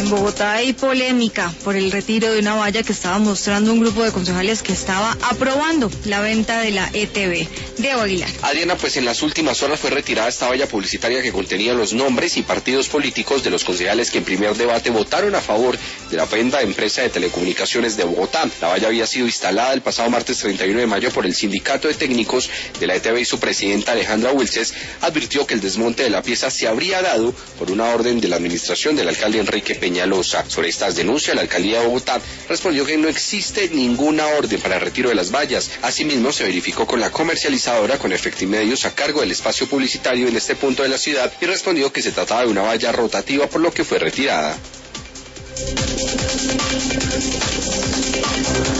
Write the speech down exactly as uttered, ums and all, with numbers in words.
En Bogotá hay polémica por el retiro de una valla que estaba mostrando un grupo de concejales que estaba aprobando la venta de la E T V. Diego Aguilar. Adriana, pues en las últimas horas fue retirada esta valla publicitaria que contenía los nombres y partidos políticos de los concejales que en primer debate votaron a favor de la venta de empresa de telecomunicaciones de Bogotá. La valla había sido instalada el pasado martes treinta y uno de mayo por el sindicato de técnicos de la E T V y su presidenta Alejandra Wilches advirtió que el desmonte de la pieza se habría dado por una orden de la administración del alcalde Enrique Peñalosa. Sobre estas denuncias, la alcaldía de Bogotá respondió que no existe ninguna orden para el retiro de las vallas. Asimismo, se verificó con la comercializadora con Efectimedios a cargo del espacio publicitario en este punto de la ciudad y respondió que se trataba de una valla rotativa, por lo que fue retirada.